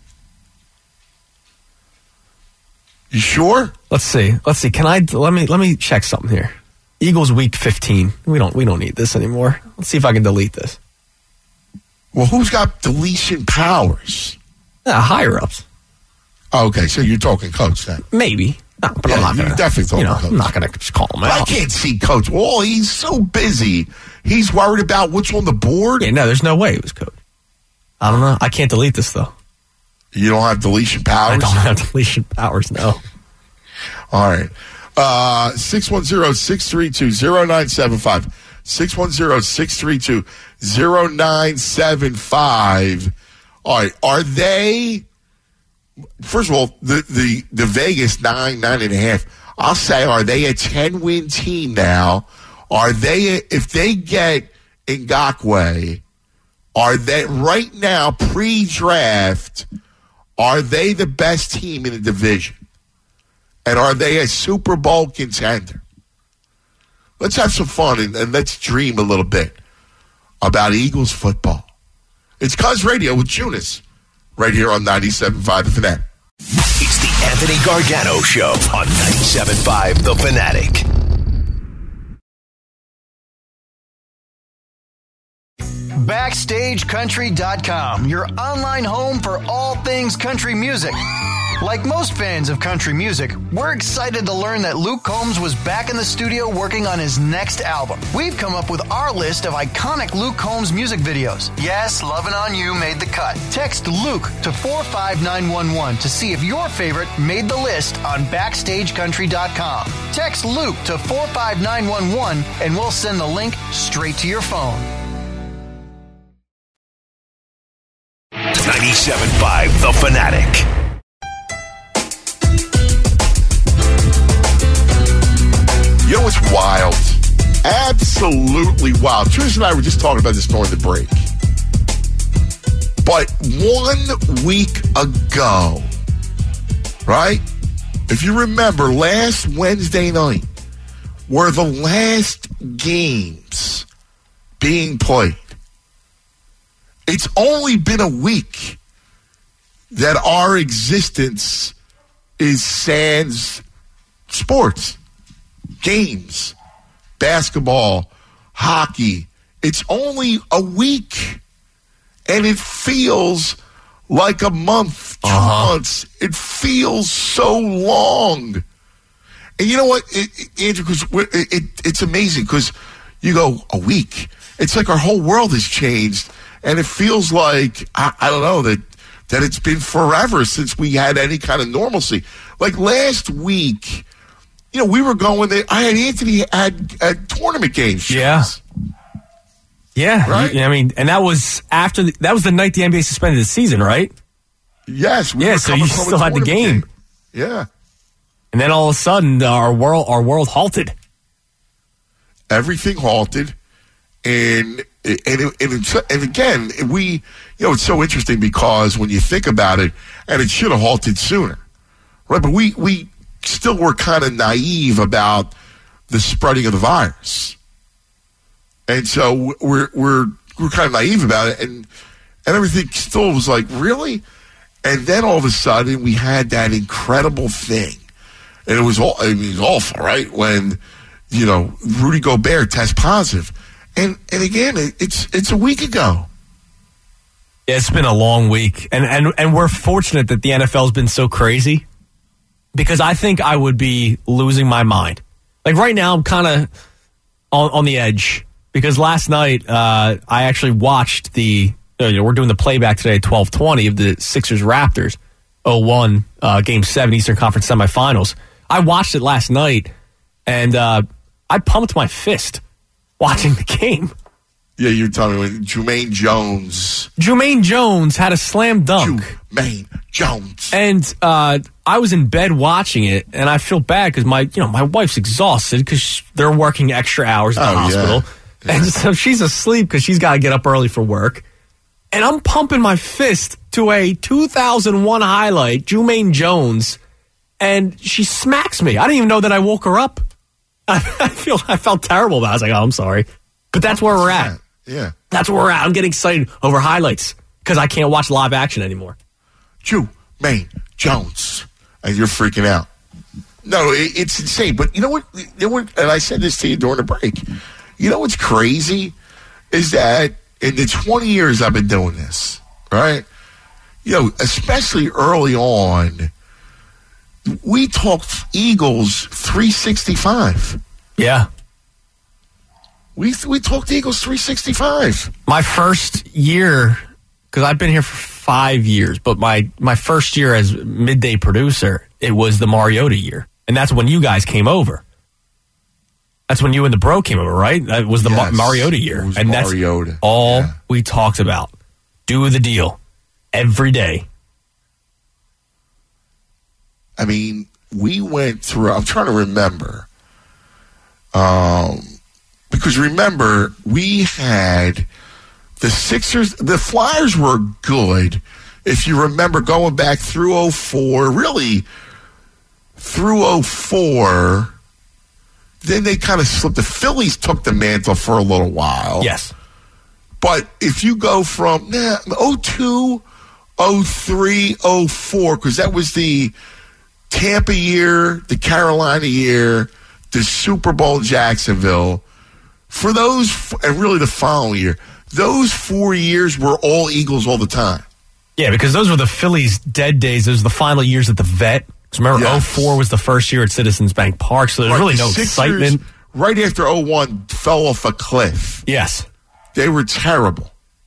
S3: You sure?
S1: Let's see. Let's see. Can I let me let me check something here? Eagles week fifteen. We don't we don't need this anymore. Let's see if I can delete this.
S3: Well, who's got deletion powers?
S1: Uh, higher ups,
S3: Oh, okay, so you're talking coach then.
S1: maybe. No, but
S3: Yeah,
S1: I'm not
S3: you're
S1: gonna.
S3: definitely talking
S1: you know,
S3: coach.
S1: I'm not gonna just call him
S3: But I
S1: out.
S3: can't see coach. Well, he's so busy. He's worried about what's on the board.
S1: Yeah, no, there's no way it was coach. I don't know. I can't delete this though.
S3: You don't have deletion powers?
S1: I don't have deletion powers. No.
S3: All right. Uh, six one zero, six three two, zero nine seven five. six one zero, six three two, zero nine seven five. All right. Are they, first of all, the, the, the Vegas nine, nine and a half, I'll say, are they a ten-win team now? Are they, a, if they get Ngakoue, are they, right now, pre-draft, are they the best team in the division? And are they a Super Bowl contender? Let's have some fun and, and let's dream a little bit about Eagles football. It's Cuz Radio with Junis, right here on ninety-seven point five The Fanatic.
S2: It's the Anthony Gargano Show on ninety-seven point five The Fanatic.
S6: Backstage Country dot com, your online home for all things country music. Like most fans of country music, we're excited to learn that Luke Combs was back in the studio working on his next album. We've come up with our list of iconic Luke Combs music videos. Yes, Lovin' On You made the cut. Text Luke to four five nine one one to see if your favorite made the list on Backstage Country dot com. Text Luke to four five nine one one and we'll send the link straight to your phone.
S2: ninety-seven point five The Fanatic.
S3: You know what's wild? Absolutely wild. Trish and I were just talking about this during the break. But one week ago, right? If you remember, last Wednesday night were the last games being played. It's only been a week that our existence is sans sports. Games, basketball, hockey. It's only a week. And it feels like a month, two
S1: Uh-huh.
S3: months. It feels so long. And you know what, it, it, Andrew, because it, it, it's amazing because you go, a week. It's like our whole world has changed. And it feels like, I, I don't know, that, that it's been forever since we had any kind of normalcy. Like last week, you know, we were going there. I had Anthony at, at tournament games.
S1: Yeah. Yeah.
S3: Right?
S1: You- I mean, and that was after the, that was the night the N B A suspended the season, right?
S3: Yes. We
S1: Yeah,
S3: were
S1: so
S3: coming
S1: you
S3: from a
S1: still had the
S3: tournament
S1: game.
S3: Yeah.
S1: And then all of a sudden, our world our world halted.
S3: Everything halted. And and and, and, and again, we, you know, it's so interesting because when you think about it, and it should have halted sooner, right? But we, we still were kind of naive about the spreading of the virus, And so we're we're we're kind of naive about it, and and everything still was like, really? And then all of a sudden we had that incredible thing, and it was all I mean, it was awful, right? When you know Rudy Gobert tests positive, and and again, it, it's it's a week ago.
S1: Yeah, it's been a long week, and and and we're fortunate that the N F L has been so crazy, because I think I would be losing my mind. Like right now, I'm kind of on, on the edge, because last night uh, I actually watched the. You know, we're doing the playback today at twelve twenty of the Sixers Raptors oh one uh, Game seven Eastern Conference semifinals. I watched it last night, and uh, I pumped my fist watching the game.
S3: Yeah, you're telling me when Jermaine Jones.
S1: Jermaine Jones had a slam dunk.
S3: Jermaine Jones.
S1: And uh, I was in bed watching it, and I feel bad because my, you know, my wife's exhausted because they're working extra hours at the
S3: oh,
S1: hospital.
S3: Yeah. Yeah.
S1: And so she's asleep because she's got to get up early for work. And I'm pumping my fist to a two thousand one highlight, Jermaine Jones, and she smacks me. I didn't even know that I woke her up. I, I feel I felt terrible about it. I was like, oh, I'm sorry. But that's where we're at.
S3: Yeah.
S1: That's where we're at. I'm getting excited over highlights because I can't watch live action anymore.
S3: Jermaine Jones. And you're freaking out. No, it, it's insane. But you know what? You know what? And I said this to you during the break. You know what's crazy is that in the twenty years I've been doing this, right? You know, especially early on, we talked Eagles three sixty-five.
S1: Yeah.
S3: We we talked Eagles three sixty-five.
S1: My first year, because I've been here for five years, but my, my first year as midday producer, it was the Mariota year. And that's when you guys came over. That's when you and the bro came over, right? That was the yes, Mar- Mariota year. And
S3: Mariota.
S1: That's all
S3: yeah.
S1: we talked about. Do the deal. Every day.
S3: I mean, we went through, I'm trying to remember. Um, because remember, we had the Sixers, the Flyers were good. If you remember going back through oh four, really through oh four, then they kind of slipped. The Phillies took the mantle for a little while.
S1: Yes.
S3: But if you go from nah, oh two, oh three, oh four, because that was the Tampa year, the Carolina year, the Super Bowl Jacksonville. For those, and really the following year, those four years were all Eagles all the time.
S1: Yeah, because those were the Phillies' dead days. Those were the final years at the Vet. Remember, yes. oh four was the first year at Citizens Bank Park, so there's
S3: right,
S1: really no
S3: Sixers,
S1: excitement.
S3: Right after oh one, fell off a cliff.
S1: Yes.
S3: They were terrible.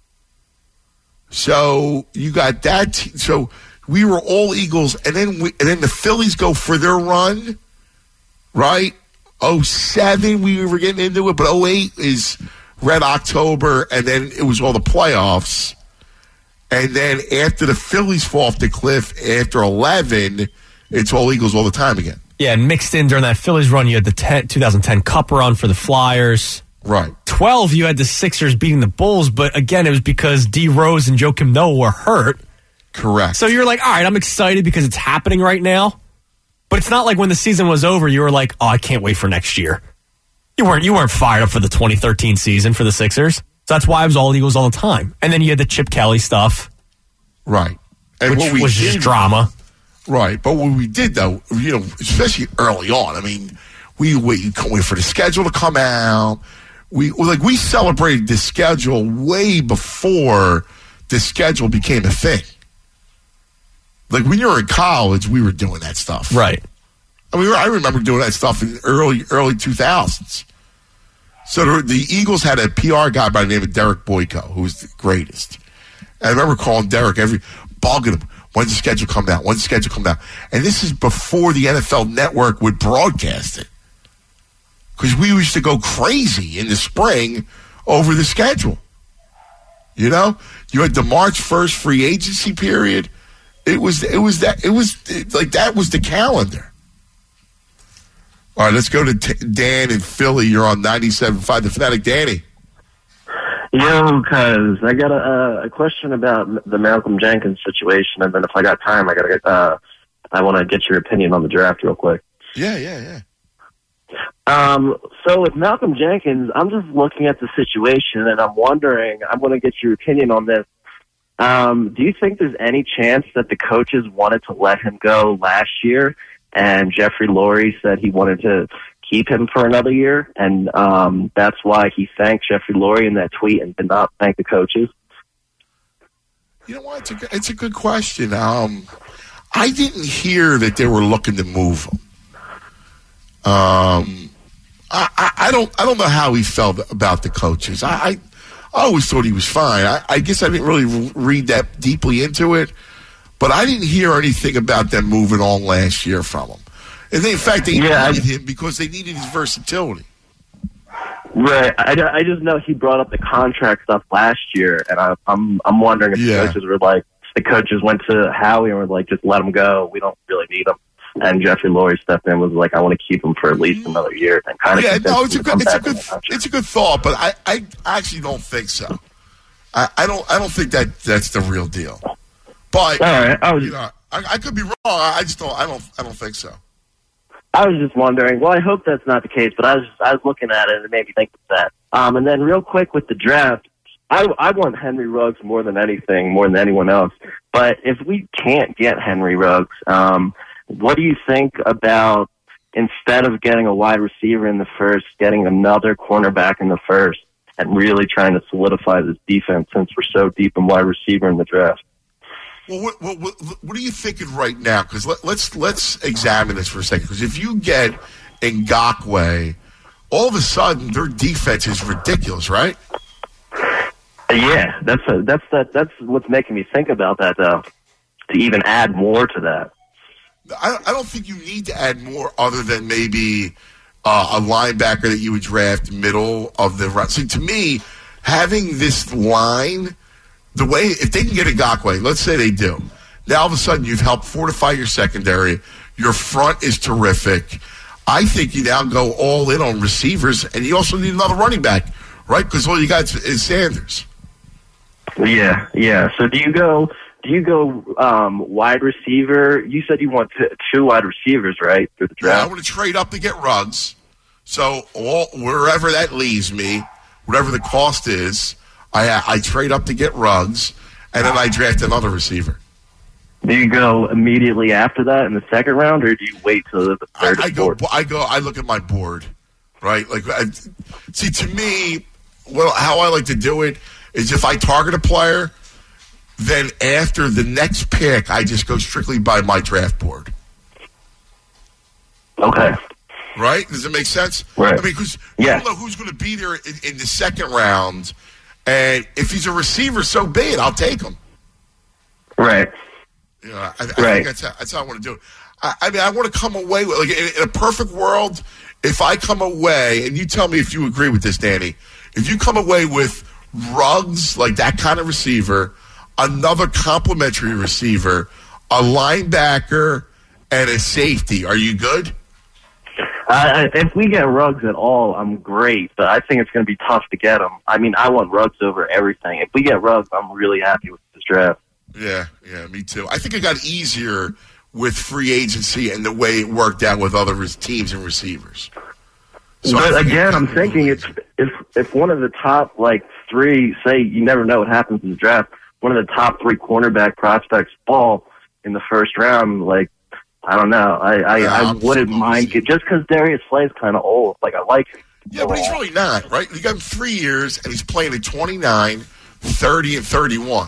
S3: So you got that. T- so we were all Eagles, and then we, and then the Phillies go for their run, right? oh seven, we were getting into it, but oh eight is Red October, and then it was all the playoffs. And then after the Phillies fall off the cliff, after eleven, it's all Eagles all the time again.
S1: Yeah, and mixed in during that Phillies run, you had the ten, twenty ten Cup run for the Flyers.
S3: Right.
S1: twelve, you had the Sixers beating the Bulls, but again, it was because D. Rose and Joakim Noah were hurt.
S3: Correct.
S1: So you're like, all right, I'm excited because it's happening right now. But it's not like when the season was over, you were like, oh, I can't wait for next year. You weren't, you weren't fired up for the twenty thirteen season for the Sixers. So that's why it was all Eagles all the time. And then you had the Chip Kelly stuff.
S3: Right. And
S1: which
S3: what we
S1: was
S3: did,
S1: just drama.
S3: Right. But what we did, though, you know, especially early on, I mean, we wait, couldn't wait for the schedule to come out. We like we celebrated the schedule way before the schedule became a thing. Like when you were in college, we were doing that stuff.
S1: Right.
S3: I mean, I remember doing that stuff in early early two thousands. So the, the Eagles had a P R guy by the name of Derek Boyko, who was the greatest. And I remember calling Derek every, bugging him, when's the schedule come out? When's the schedule come out? And this is before the N F L Network would broadcast it. Because we used to go crazy in the spring over the schedule. You know? You had the March first free agency period. It was, it was that, it was, it, like, that was the calendar. All right, let's go to T- Dan in Philly. You're on ninety-seven point five, The Fanatic. Danny.
S10: Yo, cuz I got a, a question about the Malcolm Jenkins situation, and then if I got time, I gotta get. Uh, I want to get your opinion on the draft real quick.
S3: Yeah, yeah, yeah.
S10: Um, so with Malcolm Jenkins, I'm just looking at the situation, and I'm wondering, I'm going to get your opinion on this. Um, do you think there's any chance that the coaches wanted to let him go last year, and Jeffrey Lurie said he wanted to keep him for another year, and um, that's why he thanked Jeffrey Lurie in that tweet and did not thank the coaches?
S3: You know what? It's a good, it's a good question. Um, I didn't hear that they were looking to move him. Um, I, I, I don't I don't know how he felt about the coaches. I, I, I always thought he was fine. I, I guess I didn't really read that deeply into it, but I didn't hear anything about them moving on last year from him. And they, in fact, they
S10: yeah,
S3: needed
S10: I,
S3: him because they needed his versatility.
S10: Right. I, I just know he brought up the contract stuff last year, and I, I'm I'm wondering if
S3: Yeah.
S10: the coaches were like, the coaches went to Howie and were like, just let him go. We don't really need him. And Jeffrey Lurie stepped in and was like, I want to keep him for at least another year. And kind of
S3: Yeah, no, it's a
S10: him to
S3: good,
S10: come
S3: it's a
S10: back
S3: good,
S10: in the country.
S3: it's a good thought, but I, I actually don't think so. I, I don't, I don't think that that's the real deal. But
S10: All right, I was,
S3: you know, I, I could be wrong. I just don't, I don't, I don't think so.
S10: I was just wondering. Well, I hope that's not the case, but I was just, I was looking at it and it made me think of that. Um, and then real quick with the draft, I, I want Henry Ruggs more than anything, more than anyone else. But if we can't get Henry Ruggs, um, what do you think about, instead of getting a wide receiver in the first, getting another cornerback in the first and really trying to solidify this defense since we're so deep in wide receiver in the draft?
S3: Well, what, what, what, what are you thinking right now? Because let, let's let's examine this for a second. Because if you get Ngakoue, all of a sudden their defense is ridiculous, right?
S10: Yeah, that's a, that's that that's what's making me think about that, though. To even add more to that.
S3: I, I don't think you need to add more other than maybe uh, a linebacker that you would draft middle of the run. See, to me, having this line, the way, if they can get Ngakoue, let's say they do, now all of a sudden you've helped fortify your secondary. Your front is terrific. I think you now go all in on receivers, and you also need another running back, right? Because all you got is Sanders.
S10: Yeah, yeah. So do you go? Do you go um, wide receiver? You said you want t- two wide receivers, right, for the draft?
S3: Yeah, I want to trade up to get Ruggs. So all, wherever that leaves me, whatever the cost is, I I trade up to get Ruggs, and then I draft another receiver.
S10: Do you go immediately after that in the second round, or do you wait till the third?
S3: I, I
S10: or
S3: go.
S10: fourth?
S3: I go. I look at my board, right? Like, I, see, to me, well, how I like to do it is if I target a player, then after the next pick, I just go strictly by my draft board.
S10: Okay.
S3: Right? Does it make sense?
S10: Right.
S3: I mean, because you
S10: Yeah.
S3: don't know who's going to be there in, in the second round, and if he's a receiver, so be it. I'll take him.
S10: Right.
S3: You know, I, I
S10: Right.
S3: think that's how, that's how I want to do it. I, I mean, I want to come away with, like, in, in a perfect world, if I come away, and you tell me if you agree with this, Danny, if you come away with Ruggs, like that kind of receiver, another complimentary receiver, a linebacker, and a safety, are you good?
S10: Uh, if we get Ruggs at all, I'm great, but I think it's going to be tough to get him. I mean, I want Ruggs over everything. If we get Ruggs, I'm really happy with this draft.
S3: Yeah, yeah, me too. I think it got easier with free agency and the way it worked out with other res- teams and receivers. So
S10: but
S3: it
S10: again, I'm
S3: got
S10: thinking
S3: easier.
S10: it's if if one of the top like three, say you never know what happens in the draft, one of the top three cornerback prospects fall in the first round, like I don't know, I I,
S3: Yeah,
S10: I
S3: I'm
S10: wouldn't
S3: supposed
S10: mind
S3: to.
S10: it, just because Darius Slay's kind of old. Like I like him.
S3: Yeah, but he's really not, right? You got him three years, and he's playing at twenty-nine, thirty, and thirty-one.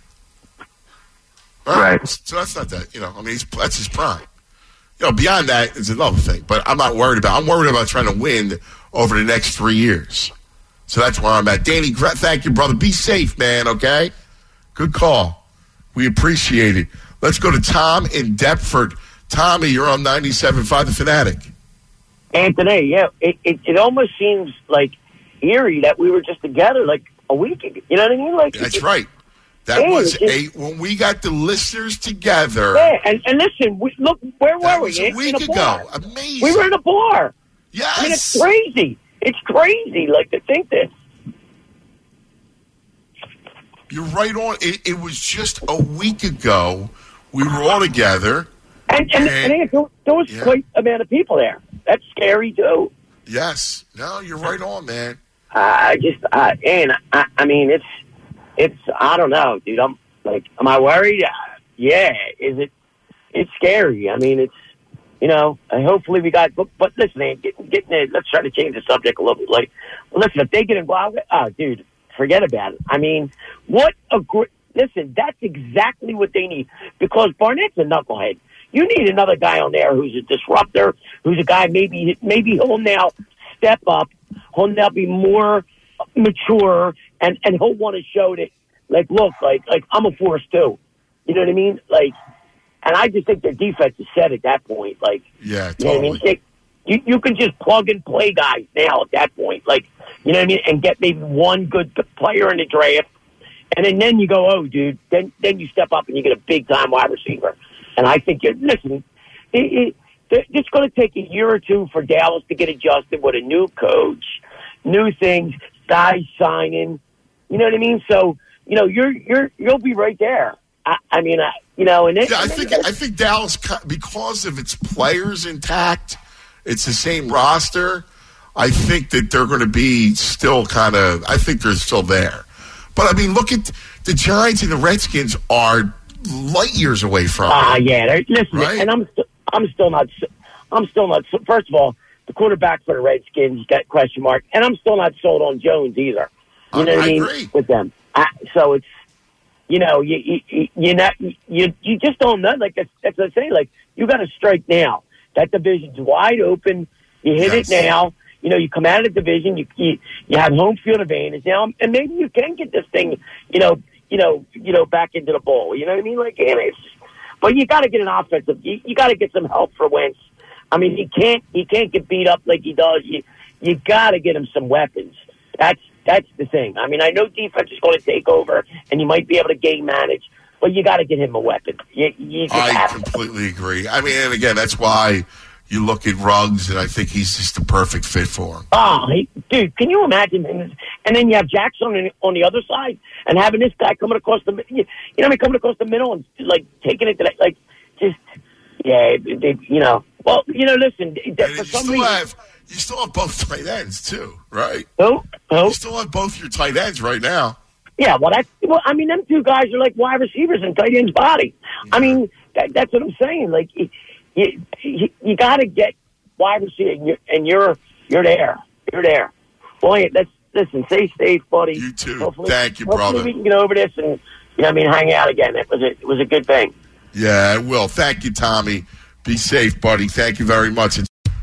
S10: Right.
S3: So that's not that, you know, I mean, he's, that's his prime. You know, beyond that is another thing, but I'm not worried about I'm worried about trying to win over the next three years. So that's where I'm at. Danny, thank you, brother. Be safe, man, okay? Good call. We appreciate it. Let's go to Tom in Deptford. Tommy, you're on ninety-seven point five The Fanatic.
S11: Anthony, yeah, it, it, it almost seems like eerie that we were just together like a week ago. You know what I mean? Like
S3: That's
S11: it,
S3: right. That
S11: yeah,
S3: was
S11: it just-
S3: a when we got the listeners together.
S11: Yeah, and, and listen, we, look, where
S3: That
S11: were
S3: was
S11: we?
S3: a
S11: In-
S3: week
S11: in a
S3: ago.
S11: bar.
S3: Amazing.
S11: We were in a bar.
S3: Yes.
S11: I mean, it's crazy. It's crazy, like, to think that.
S3: You're right on. It, it was just a week ago. We were all together.
S11: And, and,
S3: And-
S11: and, there, there was
S3: Yeah.
S11: quite a amount of people there. that's scary too.
S3: Yes. No, you're right on, man.
S11: Uh, I just, uh, and I, I mean, it's, it's, I don't know, dude. I'm like, am I worried? Uh, yeah. Is it? It's scary. I mean, it's, you know. Uh, hopefully we got. But, but listen, man, get, getting it. Let's try to change the subject a little bit. Like, listen, if they get involved, oh, dude, forget about it. I mean, what a great. Listen, that's exactly what they need because Barnett's a knucklehead. You need another guy on there who's a disruptor, who's a guy maybe maybe he'll now step up, he'll now be more mature, and, and he'll want to show that, like, look, like like I'm a force too. You know what I mean? Like, and I just think their defense is set at that point. Like,
S3: yeah, totally.
S11: You know what I mean? They, you, you can just plug and play guys now at that point. Like, you know what I mean? And get maybe one good player in the draft. And then, then you go, oh, dude, then then you step up and you get a big-time wide receiver. And I think, you're, listen, it, it, it's going to take a year or two for Dallas to get adjusted with a new coach, new things, guys signing. You know what I mean? So, you know, you're you're you'll be right there. I, I mean, I, you know, and then,
S3: yeah, I
S11: and then
S3: think
S11: gotta,
S3: I think Dallas, because of its players intact, it's the same roster. I think that they're going to be still kind of. I think they're still there. But, I mean, look at the Giants and the Redskins are light years away from
S11: Ah, uh, yeah. Listen,
S3: right?
S11: and I'm, st- I'm still not, I'm still not, first of all, the quarterback for the Redskins got question mark, and I'm still not sold on Jones either. You know
S3: I,
S11: what I
S3: I
S11: mean?
S3: agree.
S11: With them. I, so it's, you know, you, you, you, not, you, you just don't know. Like, that's, that's what I'm saying. Like, you got to strike now. That division's wide open. You hit
S3: Yes.
S11: it now. You know, you come out of the division, you, you you have home field advantage now, and maybe you can get this thing, you know, you know, you know, back into the bowl. You know what I mean? Like, and it's, but you got to get an offensive. You, you got to get some help for Wentz. I mean, he can't he can't get beat up like he does. You you got to get him some weapons. That's that's the thing. I mean, I know defense is going to take over, and you might be able to game manage, but you got to get him a weapon. You, you just
S3: I
S11: have
S3: completely agree. I mean, and again, that's why you look at Ruggs, and I think he's just the perfect fit for him.
S11: Oh, he, dude, can you imagine? And then you have Jackson on, on the other side, and having this guy coming across the, you know, I mean, coming across the middle and like taking it to that, like just, yeah, they, you know. Well, you know, listen,
S3: And
S11: for
S3: you
S11: some
S3: still
S11: reason,
S3: have you still have both tight ends too, right?
S11: who, who?
S3: You still have both your tight ends right now.
S11: Yeah, well, that's well. I mean, them two guys are like wide receivers in tight end's body. I mean, that, that's what I'm saying. Like, you, you, you got to get wide receiver, and you're, and you're you're there. You're there. Boy, let's listen. Stay safe, buddy.
S3: You too.
S11: Hopefully,
S3: Thank you,
S11: hopefully
S3: brother.
S11: we can get over this and you know, what I mean, hang out again. It was a, it was a good thing.
S3: Yeah, I will. Thank you, Tommy. Be safe, buddy. Thank you very much.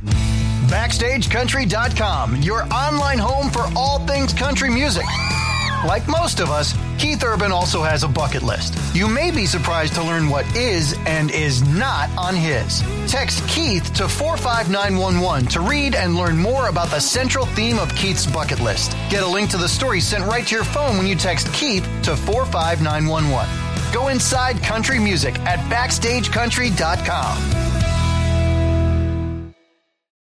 S6: Backstage Country dot com, your online home for all things country music. Like most of us, Keith Urban also has a bucket list. You may be surprised to learn what is and is not on his. Text Keith to four five nine one one to read and learn more about the central theme of Keith's bucket list. Get a link to the story sent right to your phone when you text Keith to four five nine one one. Go inside country music at Backstage Country dot com.